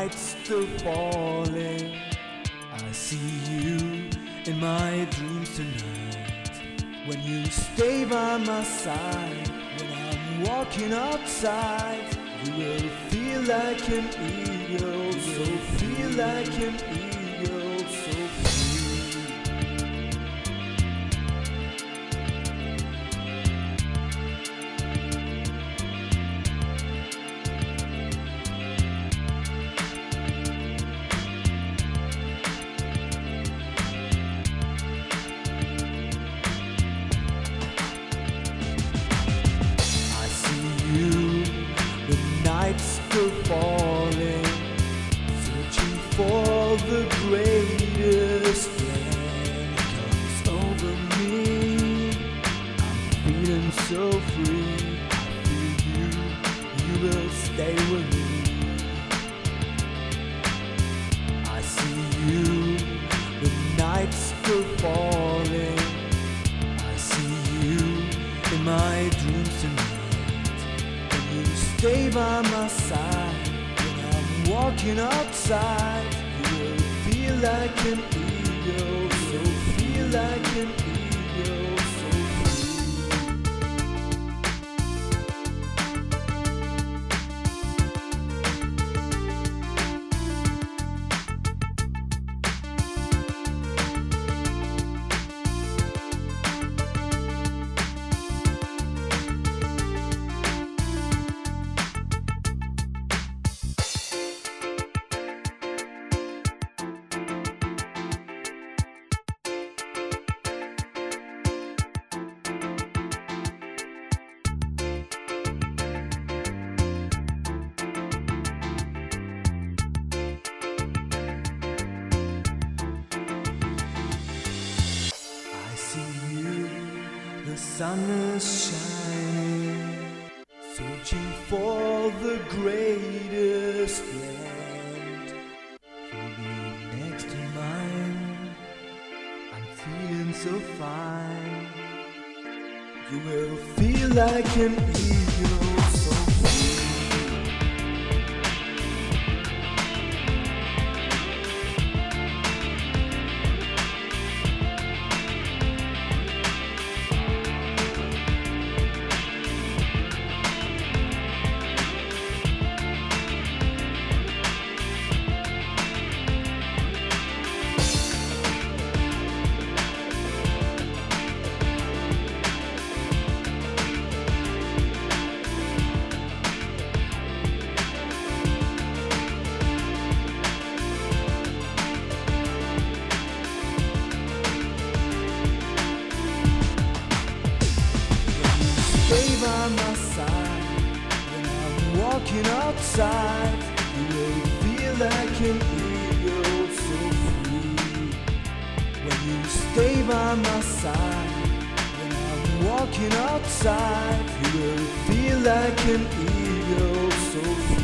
night's still falling, I see you in my dreams tonight. When you stay by my side, when I'm walking outside, you will feel like an eagle, so feel like an eagle, so free. The night's still falling, searching for the greatest plan comes over me. I'm feeling so free. I feel you will stay with me. I see you, the night's still falling. I see you in my dreams tonight. Stay by my side when I'm walking outside. You will feel like an eagle, so feel like an eagle, so the sun is shining, searching for the greatest land. You'll be next to mine. I'm feeling so fine. You will feel like an eagle, so free. Stay by my side when I'm walking outside. You will feel like an eagle, so free. When you stay by my side when I'm walking outside, you will feel like an eagle, so free.